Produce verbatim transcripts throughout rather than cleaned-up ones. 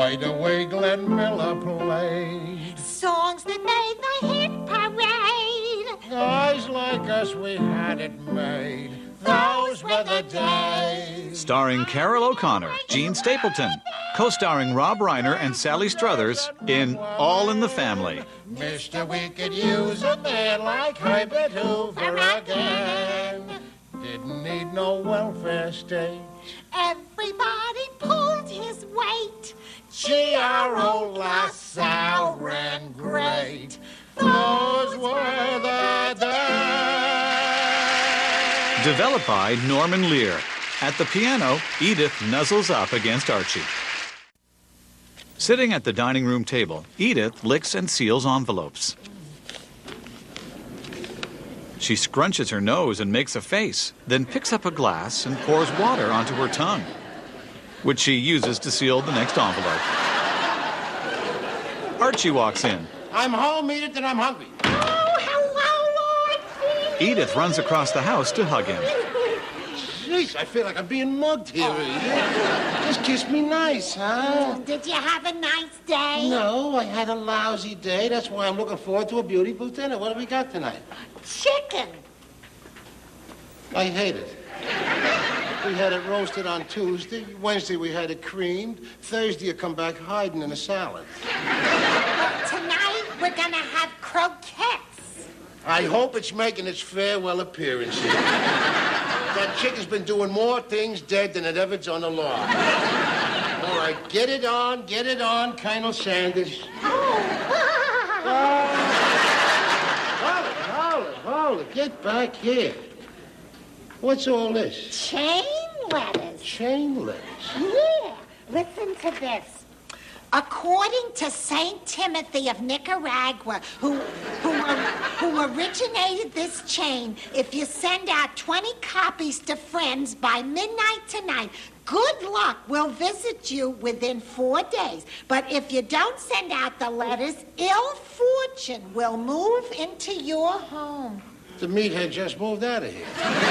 Right away Glenn Miller played songs that made the hit parade. Guys like us, we had it made. Those were the days. Starring Carol O'Connor, Gene Stapleton, co-starring Rob Reiner and Sally Struthers in All in the Family. Mister We could use a man like Herbert Hoover again. Didn't need no welfare state. Everybody pulled his weight. Gee, our old LaSalle ran great. Those were the days. Developed by Norman Lear. At the piano, Edith nuzzles up against Archie. Sitting at the dining room table, Edith licks and seals envelopes. She scrunches her nose and makes a face, then picks up a glass and pours water onto her tongue, which she uses to seal the next envelope. Archie walks in. I'm home, Edith, and I'm hungry. Oh, hello, Archie. Edith runs across the house to hug him. Jeez, I feel like I'm being mugged here, Edith. Just kiss me nice, huh? Did you have a nice day? No, I had a lousy day. That's why I'm looking forward to a beautiful dinner. What have we got tonight? Chicken. I hate it. We had it roasted on Tuesday. Wednesday we had it creamed. Thursday you come back hiding in a salad. Well, tonight we're gonna have croquettes. I hope it's making its farewell appearance here. That chicken's been doing more things dead than it ever done alive. All right, get it on, get it on, Colonel Sanders. Oh. Oh. Hold it, hold it, hold it. Get back here. What's all this? Chain letters. Chain letters? Yeah. Listen to this. According to Saint Timothy of Nicaragua, who, who, who originated this chain, if you send out twenty copies to friends by midnight tonight, good luck will visit you within four days. But if you don't send out the letters, ill fortune will move into your home. The meathead just moved out of here.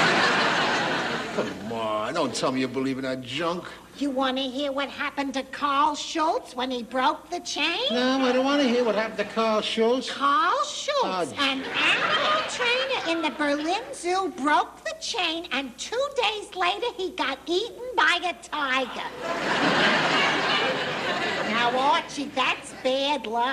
Come on, don't tell me you believe in that junk. You want to hear what happened to Carl Schultz when he broke the chain? No, I don't want to hear what happened to Carl Schultz. Carl Schultz, Oh. an animal trainer in the Berlin Zoo, broke the chain, and two days later he got eaten by a tiger. Now, Archie, that's bad luck.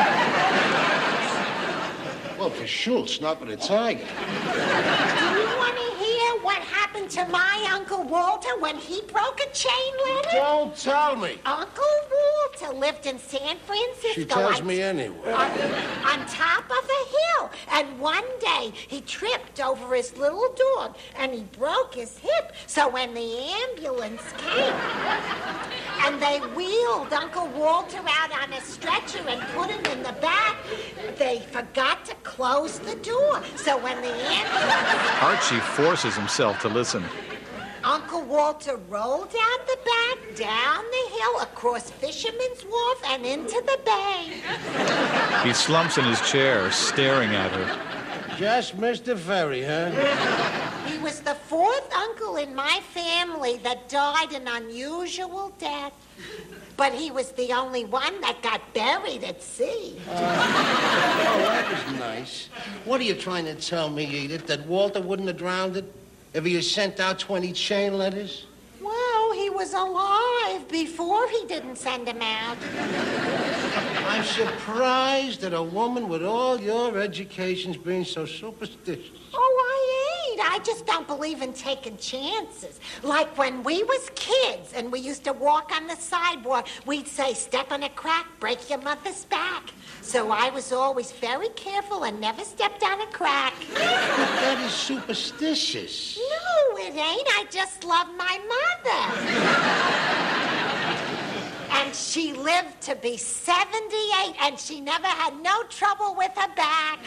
Well, for Schultz, not for the tiger. Do you want to hear what happened to my Uncle Walter when he broke a chain letter? Don't tell me. Uncle Walter lived in San Francisco. She tells on, me anyway. On, on top of a hill. And one day, he tripped over his little dog, and he broke his hip. So when the ambulance came, and they wheeled Uncle Walter out on a stretcher and put him in the back, they forgot to close the door. So when the ambulance... Archie forces himself to listen. Uncle Walter rolled out the back, down the hill, across Fisherman's Wharf, and into the bay. He slumps in his chair, staring at her. Just missed the ferry, huh? He was the fourth uncle in my family that died an unusual death. But he was the only one that got buried at sea. Uh, oh, that was nice. What are you trying to tell me, Edith, that Walter wouldn't have drowned it if he had sent out twenty chain letters? Well, he was alive before he didn't send them out. I'm surprised that a woman with all your education's being so superstitious. Oh, I ain't. I just don't believe in taking chances. Like when we was kids and we used to walk on the sidewalk, we'd say, step on a crack, break your mother's back. So I was always very careful and never stepped on a crack. But that is superstitious. No, it ain't. I just love my mother. And she lived to be seventy-eight, and she never had no trouble with her back.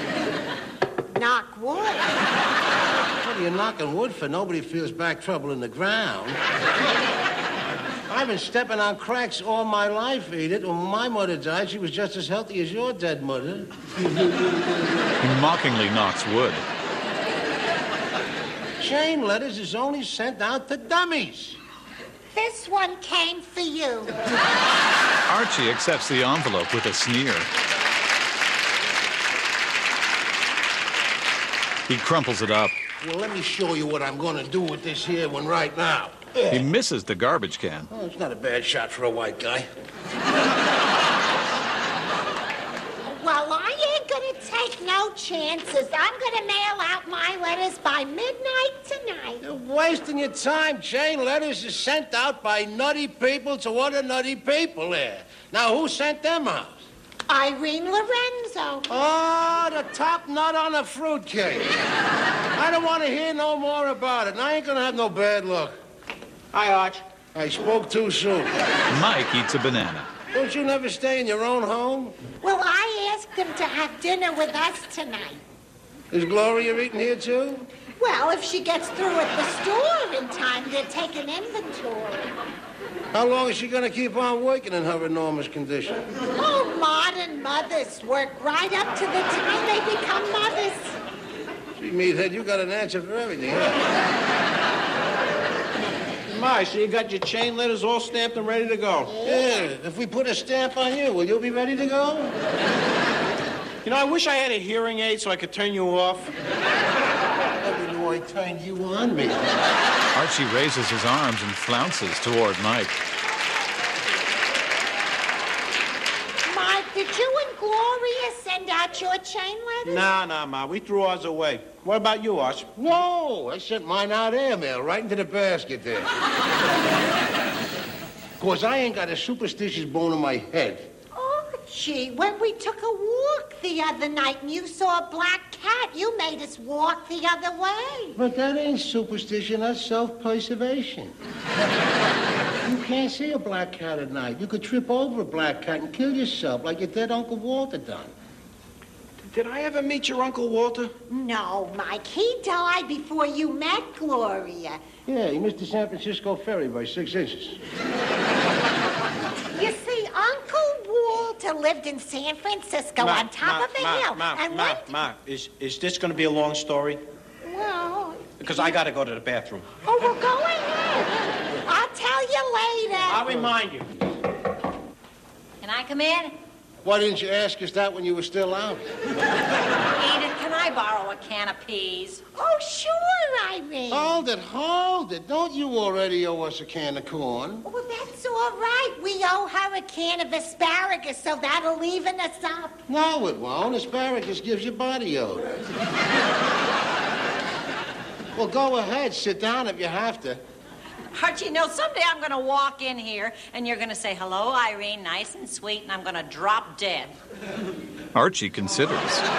Knock wood. What are you knocking wood for? Nobody feels back trouble in the ground. I've been stepping on cracks all my life, Edith. When my mother died, she was just as healthy as your dead mother. He mockingly knocks wood. Chain letters is only sent out to dummies. This one came for you. Archie accepts the envelope with a sneer. He crumples it up. Well, let me show you what I'm going to do with this here one right now. He misses the garbage can. Oh, it's not a bad shot for a white guy. Well, I ain't gonna take no chances. I'm gonna mail out my letters by midnight tonight. You're wasting your time. Chain letters is sent out by nutty people to other nutty people there. Now, who sent them out? Irene Lorenzo. Oh, the top nut on a fruitcake. I don't want to hear no more about it, and I ain't gonna have no bad luck. Hi, Arch. I spoke too soon. Mike eats a banana. Don't you never stay in your own home? Well, I asked him to have dinner with us tonight. Is Gloria eating here, too? Well, if she gets through at the store in time, they'll take an inventory. How long is she going to keep on working in her enormous condition? Oh, modern mothers work right up to the time they become mothers. Gee, meathead, you got an answer for everything, huh? My, so you got your chain letters all stamped and ready to go. Yeah, if we put a stamp on you, will you be ready to go? You know, I wish I had a hearing aid so I could turn you off. Never knew I turned you on me. Archie raises his arms and flounces toward Mike. Mike, did you and Gloria send out your chain letters? Nah, nah, Ma. We threw ours away. What about you, Arch? No, I sent mine out airmail right into the basket there. Of course, I ain't got a superstitious bone in my head. Oh, gee, when we took a walk the other night and you saw a black cat, you made us walk the other way. But that ain't superstition, that's self-preservation. You can't see a black cat at night. You could trip over a black cat and kill yourself like your dead Uncle Walter done. Did I ever meet your Uncle Walter? No, Mike, he died before you met Gloria. Yeah, he missed the San Francisco ferry by six inches. You see, Uncle Walter lived in San Francisco Ma, on top Ma, of a Ma, hill. Ma, and Ma, one... Ma, is, is this going to be a long story? Well... Because I got to go to the bathroom. Oh, well, go ahead. I'll tell you later. I'll remind you. Can I come in? Why didn't you ask us that when you were still out? Edith, can I borrow a can of peas? Oh, sure, Irene. Hold it, hold it. Don't you already owe us a can of corn? Well, that's all right. We owe her a can of asparagus, so that'll even us up. No, it won't. Asparagus gives you body odor. Well, go ahead. Sit down if you have to. Archie, you know, someday I'm going to walk in here, and you're going to say, hello, Irene, nice and sweet, and I'm going to drop dead. Archie considers.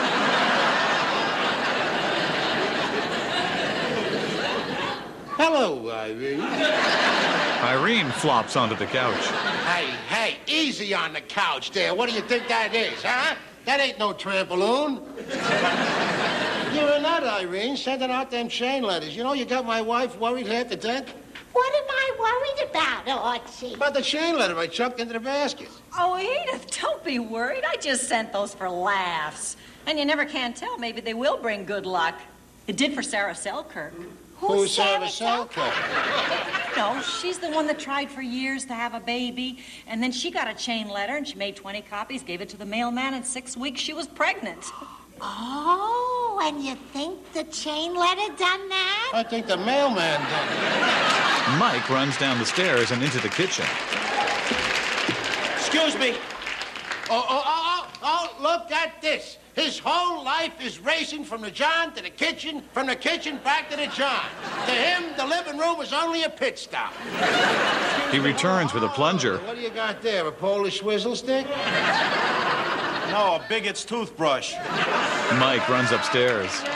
Hello, Irene. Irene flops onto the couch. Hey, hey, easy on the couch there. What do you think that is, huh? That ain't no trampoline. You're a nut, Irene, sending out them chain letters. You know, you got my wife worried half to death. What am I worried about, Archie? About the chain letter I chucked into the basket. Oh, Edith, don't be worried. I just sent those for laughs. And you never can tell. Maybe they will bring good luck. It did for Sarah Selkirk. Who's Sarah Selkirk? No, she's the one that tried for years to have a baby, and then she got a chain letter, and she made twenty copies, gave it to the mailman, in six weeks she was pregnant. Oh, and you think the chain letter done that? I think the mailman done it. Mike runs down the stairs and into the kitchen. Excuse me. Oh, oh, oh, oh, oh, look at this. His whole life is racing from the John to the kitchen, from the kitchen back to the John. To him, the living room is only a pit stop. He returns with a plunger. What do you got there, a Polish swizzle stick? No, a Bigot's toothbrush. Mike runs upstairs. Uh,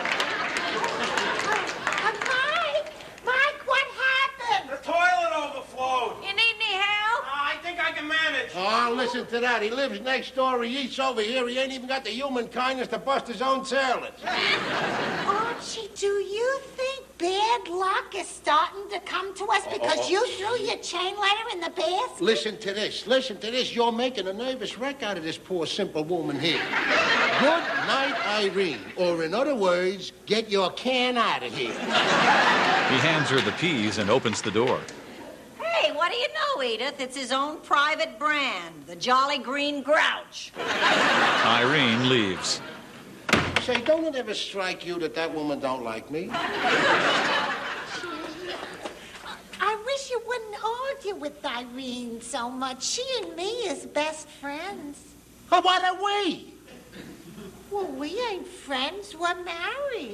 Mike? Mike, what happened? The toilet overflowed. You need any help? Uh, I think I can manage. Oh, listen to that. He lives next door. He eats over here. He ain't even got the human kindness to bust his own toilets. Archie, do you think bad luck is starting to come to us because you threw your chain letter in the basket? Listen to this. Listen to this. You're making a nervous wreck out of this poor, simple woman here. Good night, Irene. Or in other words, get your can out of here. He hands her the peas and opens the door. Hey, what What do you know, Edith? It's his own private brand, the Jolly Green Grouch. Irene leaves. Say, don't it ever strike you that that woman don't like me? I wish you wouldn't argue with Irene so much. She and me is best friends. How about a we? Well, we ain't friends. We're married.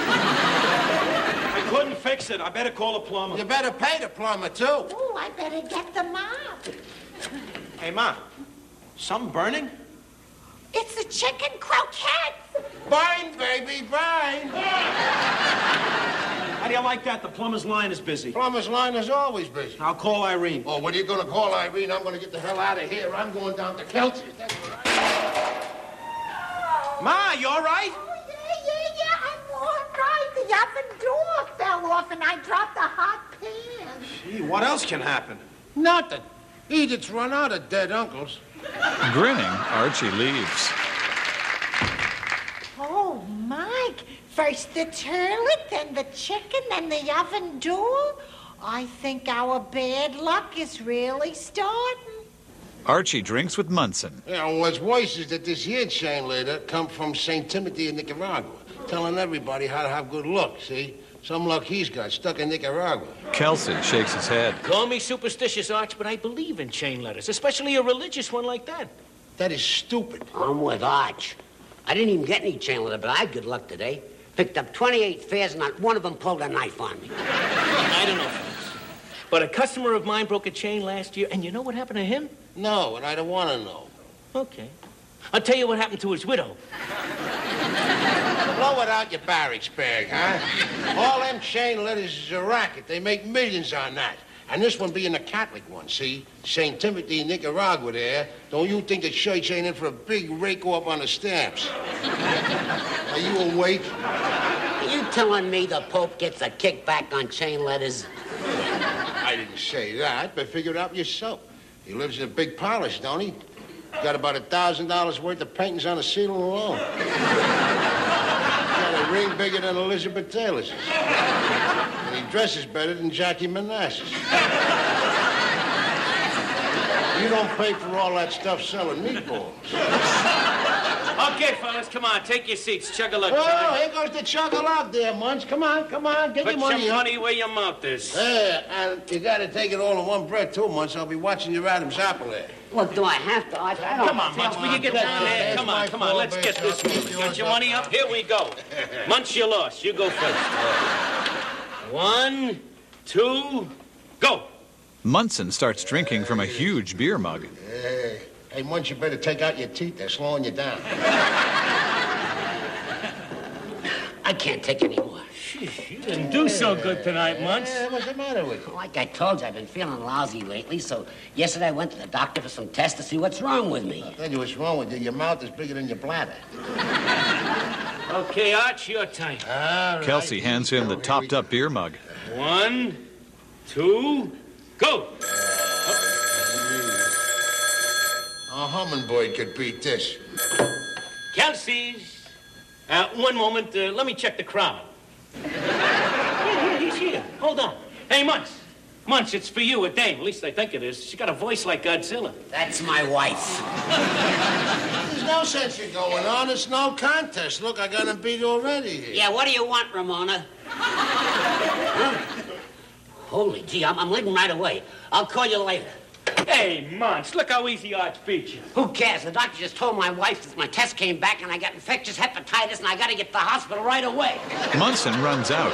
I couldn't fix it. I better call a plumber. You better pay the plumber, too. Oh, I better get the mop. Hey, Ma, something burning? It's the chicken croquettes. Bind, baby, bind. How do you like that? The plumber's line is busy. Plumber's line is always busy. I'll call Irene. Oh, what are you going to call Irene? I'm going to get the hell out of here. I'm going down to Kelsey's. That's what I... Ma, you all right? Oh, yeah, yeah, yeah, I'm all right. The oven door fell off and I dropped a hot pan. Gee, what else can happen? Nothing. Edith's run out of dead uncles. Grinning, Archie leaves. Oh, Mike. First the toilet, then the chicken, then the oven door. I think our bad luck is really starting. Archie drinks with Munson. You know, what's worse is that this here chain leader come from Saint Timothy in Nicaragua, telling everybody how to have good luck, see? Some luck he's got, stuck in Nicaragua. Kelsey shakes his head. Call me superstitious, Arch, but I believe in chain letters, especially a religious one like that. That is stupid. I'm with Arch. I didn't even get any chain letter, but I had good luck today. Picked up twenty-eight fares, and not one of them pulled a knife on me. I don't know, folks. But a customer of mine broke a chain last year, and you know what happened to him? No, and I don't want to know. Okay. I'll tell you what happened to his widow. Blow it out your barracks bag, huh? All them chain letters is a racket. They make millions on that. And this one being a Catholic one, see? Saint Timothy in Nicaragua there. Don't you think the church ain't in for a big rake-off on the stamps? Are you awake? Are you telling me the Pope gets a kickback on chain letters? I didn't say that, but figure it out yourself. He lives in a big palace, don't he? Got about a thousand dollars worth of paintings on the ceiling alone. Got a ring bigger than Elizabeth Taylor's. And he dresses better than Jackie Manassas. You don't pay for all that stuff selling meatballs. Okay, fellas, come on, take your seats. Chug-a-luck. Oh, here goes the chug-a-luck there, Munch. Come on, come on, get Put your money your up. money where your mouth is. Yeah, and you gotta take it all in one breath, too, Munch. I'll be watching your Adam's apple there. Well, do I have to, Arch? I don't Come on, Munch, will you get down there? Come on, come on, let's get this moving. Got your money up? Here we go. Munch, you lost. You go first. One, two, go. Munson starts drinking from a huge beer mug. Hey, hey, Munch, you better take out your teeth. They're slowing you down. I can't take any more. You didn't do so good tonight, Munch. Yeah, what's the matter with you? Like I told you, I've been feeling lousy lately, so yesterday I went to the doctor for some tests to see what's wrong with me. I'll tell you what's wrong with you. Your mouth is bigger than your bladder. Okay, Arch, your time. All right. Kelsey hands him the topped-up beer mug. One, two, go. A hummingbird could beat this. Kelsey's. Uh, one moment. Uh, let me check the crowd. Here, here, he's here. Hold on. Hey, Munch. Munch, it's for you, a dame. At least I think it is. She got a voice like Godzilla. That's my wife. There's no sense in going on. It's no contest. Look, I got him beat already here. Yeah, what do you want, Ramona? Huh? Holy gee, I'm, I'm leaving right away. I'll call you later. Hey, Munch, look how easy Arch beat you. Who cares? The doctor just told my wife that my test came back and I got infectious hepatitis and I got to get to the hospital right away. Munson runs out.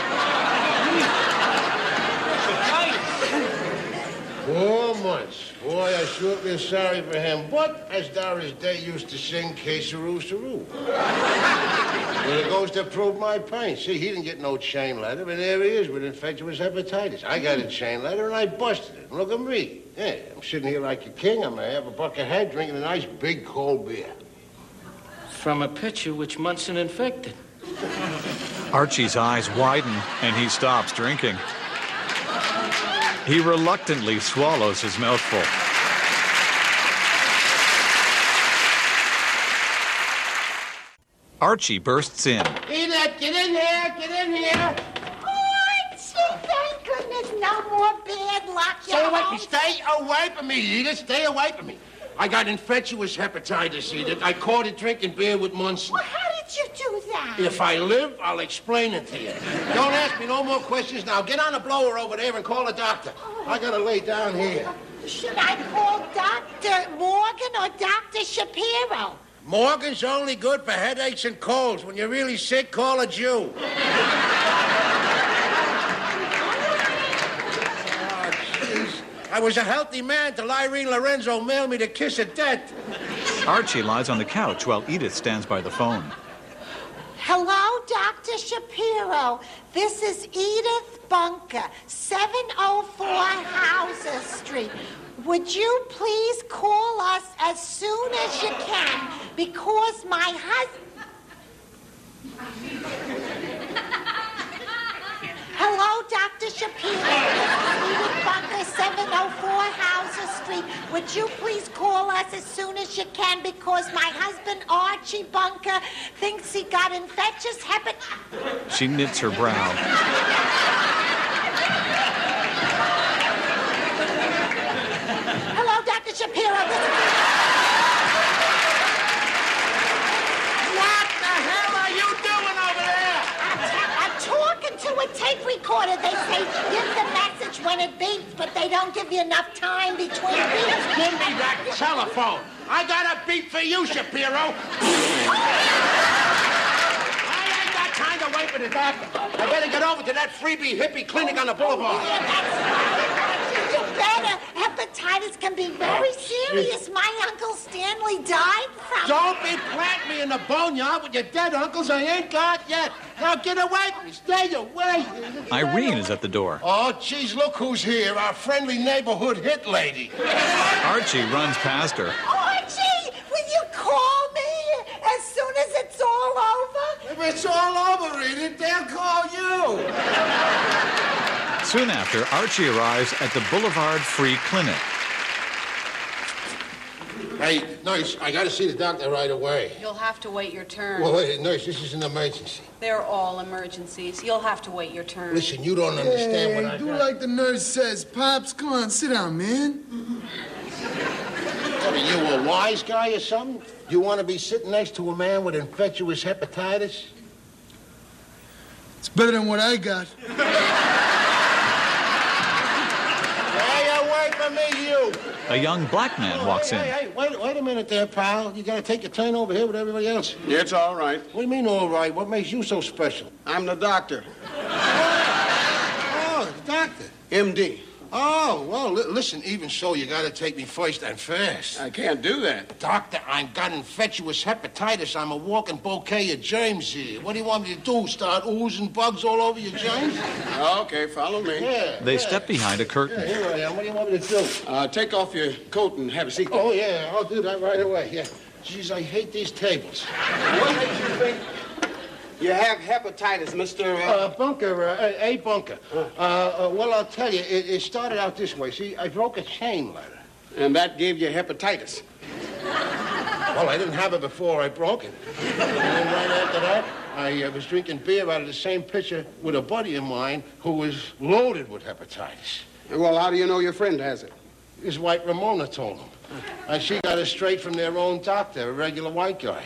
Poor Munch. Boy, I sure feel sorry for him. But, as Doris Day used to sing, K-Saru Saru. Well, it goes to prove my point. See, he didn't get no chain letter, but there he is with infectious hepatitis. I got a chain letter, and I busted it. Look at me. Yeah, I'm sitting here like a king. I'm gonna have a buck ahead, drinking a nice big cold beer. From a pitcher which Munson infected. Archie's eyes widen, and he stops drinking. He reluctantly swallows his mouthful. Archie bursts in. Edith, get in here, get in here. Archie, thank goodness there's no more bad luck. Stay away from me. Stay away from me, Edith. Stay away from me. I got infectious hepatitis, Edith. I caught it drinking beer with Munson. Well, how did you do that? If I live, I'll explain it to you. Don't ask me no more questions now. Get on the blower over there and call a doctor. I gotta lay down here. Should I call Doctor Morgan or Doctor Shapiro? Morgan's only good for headaches and colds. When you're really sick, call a Jew. Oh, jeez. I was a healthy man till Irene Lorenzo mailed me the kiss of death. Archie lies on the couch while Edith stands by the phone. Hello, Doctor Shapiro. This is Edith Bunker, seven oh four Hauser Street. Would you please call us as soon as you can, because my husband... Hello, Doctor Shapiro. Edith Bunker, seven oh four Hauser Street. Would you please call us as soon as you can, because my husband, Archie Bunker, thinks he got infectious hepatitis... She knits her brow. Hello, Doctor Shapiro. This is... What the hell are you doing over there? I'm talking to a tape recorder. They say give the message when it beeps, but they don't give you enough time between beeps. Give me that telephone. I got a beat for you, Shapiro. I ain't got time to wait for the doctor. I better get over to that freebie hippie clinic on the boulevard. Yeah, that's right. You better. Hepatitis can be very serious. My Uncle Stanley died from... Don't be planting me in the boneyard with your dead uncles I ain't got yet. Now get away from me. Stay away. Irene is at the door. Oh, geez, look who's here. Our friendly neighborhood hit lady. Archie runs past her. Archie, will you call me as soon as it's all over? If it's all over, Edith, they'll call you. Soon after, Archie arrives at the Boulevard Free Clinic. Hey, nurse, I got to see the doctor right away. You'll have to wait your turn. Well, wait, nurse, this is an emergency. They're all emergencies. You'll have to wait your turn. Listen, you don't understand what I do got. like the nurse says. Pops, come on, sit down, man. What, are you a wise guy or something? You want to be sitting next to a man with infectious hepatitis? It's better than what I got. Stay away from me, you. A young black man walks hey, in. Hey, hey, wait, wait a minute there, pal. You got to take your turn over here with everybody else. It's all right. What do you mean, all right? What makes you so special? I'm the doctor. Oh, the doctor. M D. Oh, well, li- listen, even so, you got to take me first and fast. I can't do that. Doctor, I've got infectious hepatitis. I'm a walking bouquet of germs here. What do you want me to do, start oozing bugs all over your germs? Okay, follow me. Yeah, They yeah. step behind a curtain. Yeah, here I am. What do you want me to do? Uh, take off your coat and have a seat. Oh, yeah, I'll do that right away, yeah. Jeez, I hate these tables. What makes you think you have hepatitis, Mister Uh... Uh, Bunker, uh, a, a Bunker. Uh, uh, well, I'll tell you, it, it started out this way. See, I broke a chain letter. And that gave you hepatitis. Well, I didn't have it before I broke it. And then right after that, I uh, was drinking beer out of the same pitcher with a buddy of mine who was loaded with hepatitis. Well, how do you know your friend has it? His wife Ramona told him. And she got it straight from their own doctor, a regular white guy.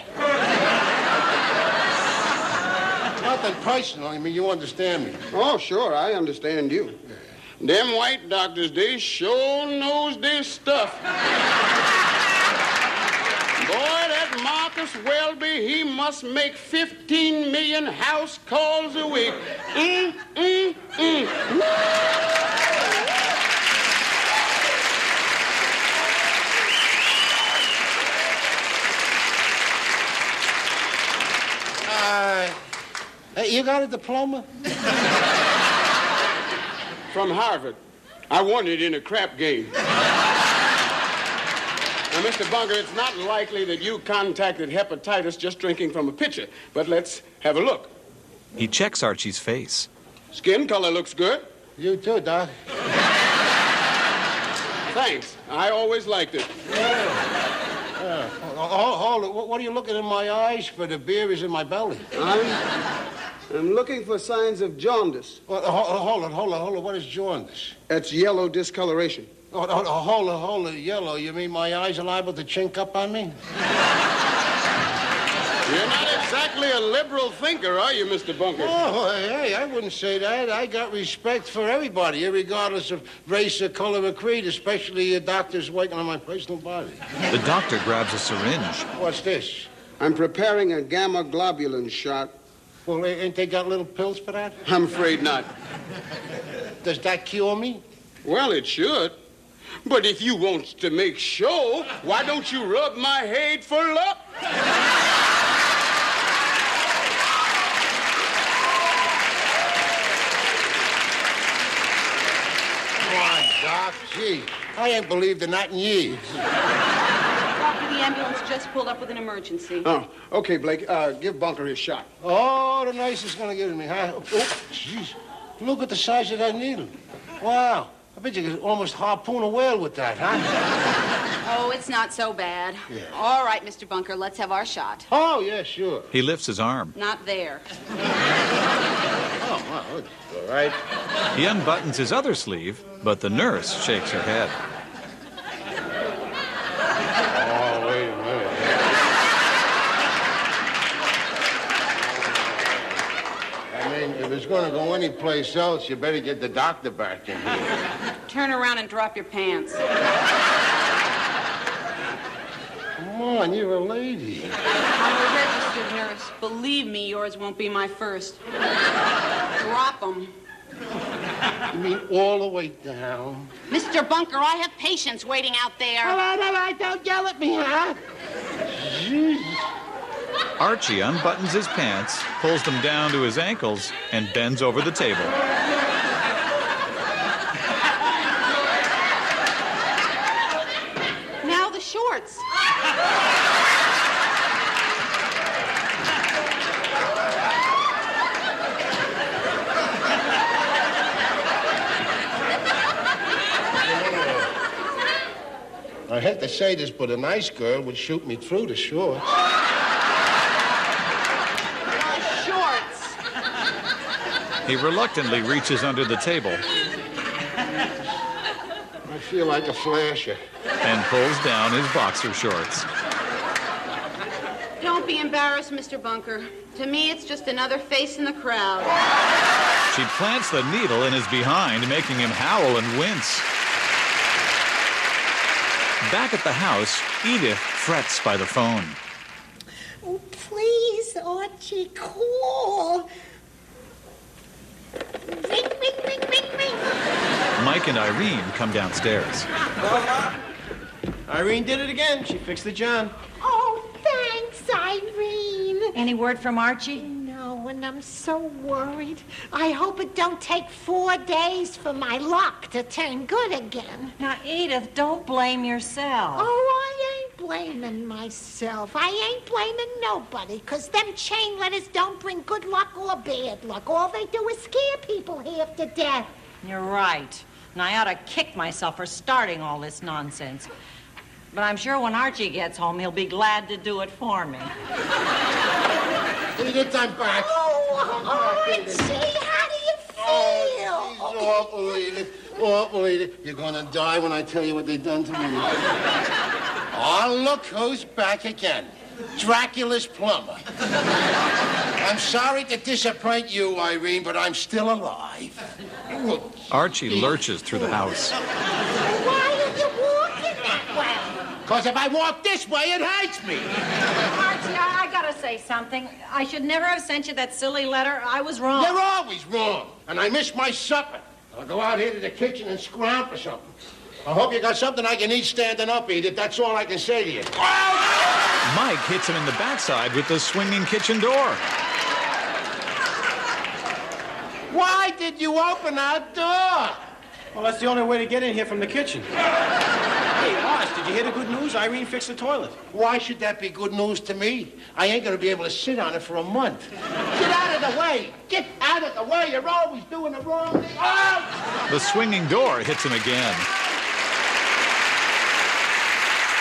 Nothing personal. I mean, you understand me. Oh, sure, I understand you. Them white doctors, they sure knows their stuff. Boy, that Marcus Welby, he must make fifteen million house calls a week. Mm, mm, mm. Uh, hey, you got a diploma? From Harvard. I won it in a crap game. Now, Mister Bunker, it's not likely that you contacted hepatitis just drinking from a pitcher, but let's have a look. He checks Archie's face. Skin color looks good. You too, Doc. Thanks. I always liked it. Uh, hold, hold it. What are you looking in my eyes for? The beer is in my belly. I'm, I'm looking for signs of jaundice. Well, ho- hold on, hold on, hold on. What is jaundice? That's yellow discoloration. Oh, oh, oh, hold on, hold on. Yellow. You mean my eyes are liable to chink up on me? You're not exactly a liberal thinker, are you, Mister Bunker? Oh, hey, I wouldn't say that. I got respect for everybody, regardless of race or color or creed, especially uh, doctors working on my personal body. The doctor grabs a syringe. What's this? I'm preparing a gamma globulin shot. Well, ain't they got little pills for that? I'm afraid not. Does that cure me? Well, it should. But if you wants to make sure, why don't you rub my head for luck? Come on, Doc. Gee, I ain't believed in that in years. Doctor, the ambulance just pulled up with an emergency. Oh, okay, Blake. Uh, give Bunker his shot. Oh, the nurse is going to give it to me, huh? Oh, jeez. Look at the size of that needle. Wow. I bet you could almost harpoon a whale with that, huh? Oh, it's not so bad. Yeah. All right, Mister Bunker, let's have our shot. Oh, yeah, sure. He lifts his arm. Not there. Oh, wow. All right. He unbuttons his other sleeve, but the nurse shakes her head. Oh, wait a minute. I mean, if it's going to go anyplace else, you better get the doctor back in here. Turn around and drop your pants. Come on, you're a lady. I'm a registered nurse. Believe me, yours won't be my first. Drop them. You mean all the way down? Mister Bunker, I have patients waiting out there. All right, all right, don't yell at me, huh? Jeez. Archie unbuttons his pants, pulls them down to his ankles, and bends over the table. Now the shorts. I hate to say this, but a nice girl would shoot me through the shorts. Shorts. He reluctantly reaches under the table I feel like a flasher. and pulls down his boxer shorts. Don't be embarrassed, Mister Bunker. To me, it's just another face in the crowd. She plants the needle in his behind, making him howl and wince. Back at the house, Edith frets by the phone. Oh, please, Archie, call. Ring, ring, ring, ring, ring. Mike and Irene come downstairs. Irene did it again. She fixed the John. Oh, thanks, Irene. Any word from Archie? No, and I'm so worried. I hope it don't take four days for my luck to turn good again. Now, Edith, don't blame yourself. Oh, I ain't blaming myself. I ain't blaming nobody, because them chain letters don't bring good luck or bad luck. All they do is scare people half to death. You're right. And I ought to kick myself for starting all this nonsense. But I'm sure when Archie gets home, he'll be glad to do it for me. Edith, I'm back. Oh, Archie, how do you feel? Oh, she's awful, Edith. Awful, Edith. You're going to die when I tell you what they've done to me. Oh, look who's back again. Dracula's plumber. I'm sorry to disappoint you, Irene, but I'm still alive. Archie lurches through the house. Why are you walking that way? Because if I walk this way, it hurts me. Archie, I, I gotta say something. I should never have sent you that silly letter. I was wrong. You're always wrong. And I missed my supper. I'll go out here to the kitchen and scrounge for something. I hope you got something I can eat standing up, Edith. That's all I can say to you. Mike hits him in the backside with the swinging kitchen door. Why did you open that door? Well, that's the only way to get in here from the kitchen. Hey, Horace, did you hear the good news? Irene fixed the toilet. Why should that be good news to me? I ain't going to be able to sit on it for a month. Get out of the way. Get out of the way. You're always doing the wrong thing. Oh! The swinging door hits him again.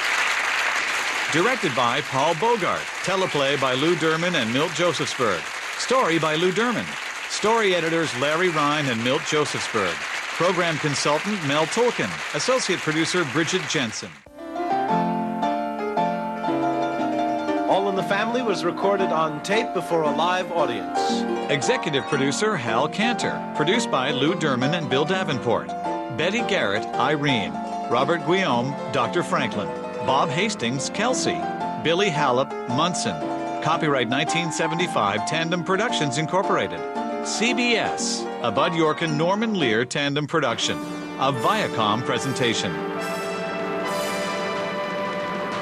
Directed by Paul Bogart. Teleplay by Lou Derman and Milt Josephsberg. Story by Lou Derman. Story editors Larry Ryan and Milt Josephsberg. Program consultant Mel Tolkien. Associate producer Bridget Jensen. All in the Family was recorded on tape before a live audience. Executive producer Hal Cantor. Produced by Lou Derman and Bill Davenport. Betty Garrett, Irene. Robert Guillaume, Doctor Franklin. Bob Hastings, Kelsey. Billy Hallop, Munson. Copyright nineteen seventy-five, Tandem Productions, Incorporated. C B S, a Bud York and Norman Lear tandem production. A Viacom presentation.